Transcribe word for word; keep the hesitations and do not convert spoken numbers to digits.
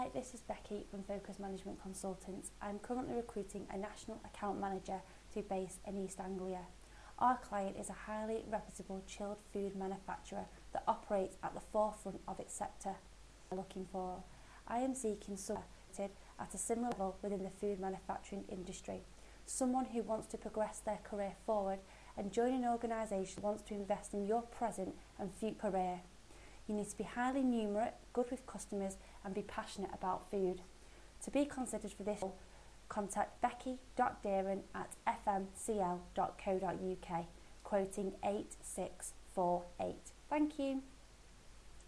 this is Becky from Focus Management Consultants. I'm currently recruiting a national account manager to be based in East Anglia. Our client is a highly reputable chilled food manufacturer that operates at the forefront of its sector. Looking for, I am seeking someone at a similar level within the food manufacturing industry, someone who wants to progress their career forward and join an organisation that wants to invest in your present and future career. You need to be highly numerate, good with customers and be passionate about food. To be considered for this role, contact becky dot deeren at f m c l dot co dot u k, quoting eight six four eight. Thank you.